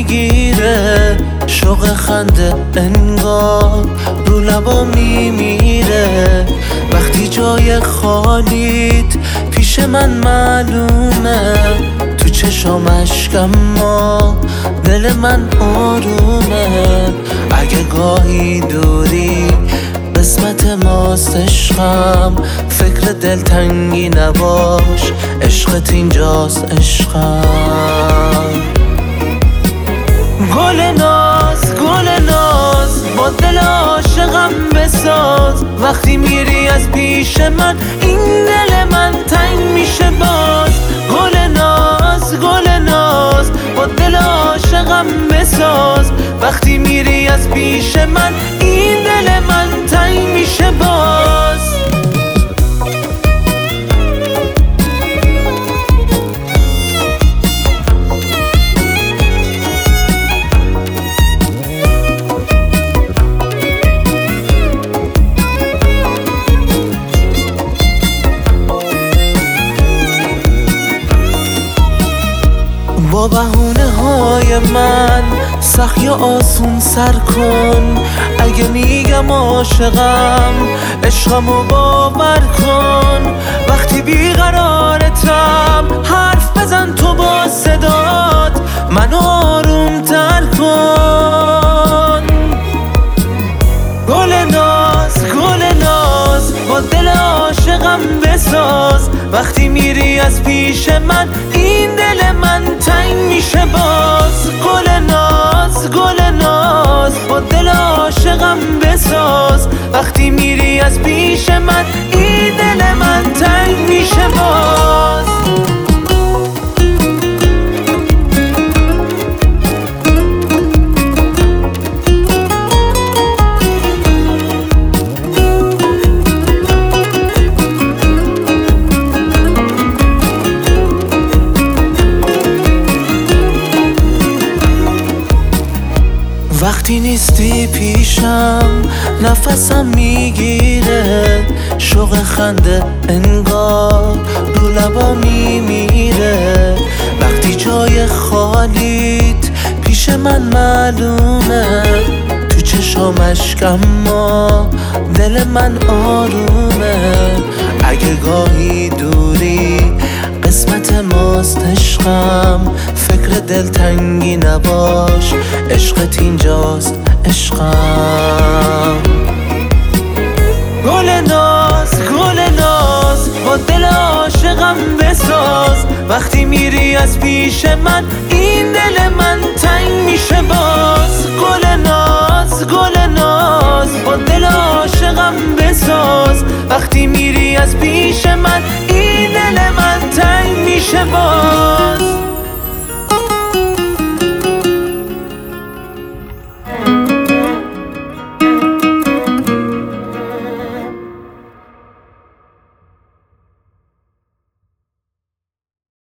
میگیره، شوق خنده انگار رو لبا میمیره. وقتی جای خالیت پیش من معلومه، تو چشام اشکم ما دل من آرومه. اگه گاهی دوری قسمت ماست عشقم، فکر دلتنگی نباش، عشقت اینجاست عشقم. گل ناز با دل عاشقم بساز، وقتی میری از پیش من این دل من تنگ میشه باز. گل ناز با دل عاشقم بساز، وقتی میری از پیش من این دل من تنگ میشه باز. با بهونه های من سخت یا آسون سر کن. اگه میگم عاشقم عشقمو باور کن. وقتی بیقرارتم حرف بزن تو با صدات، منو آروم تر کن. گل ناز با دل عاشقم بساز، وقتی میری از پیش من این دل من تنگ میشه باز. گل ناز با دل عاشقم بساز، وقتی میری از پیش من این دل من تنگ میشه باز. وقتی نیستی پیشم نفسم میگیره، شوق خنده انگار رو لبا میمیره. وقتی جای خالیت پیش من معلومه، تو چشام اشکم ما دل من آرومه. اگه گاهی دوری قسمت ماست عشقم، فکر دلتنگی نباش، عشقت اینجاست عشقم. گل ناز با دل عاشقم بساز، وقتی میری از پیش من این دل من تنگ میشه باز. گل ناز با دل عاشقم بساز، وقتی میری از پیش من این دل من تنگ میشه باز.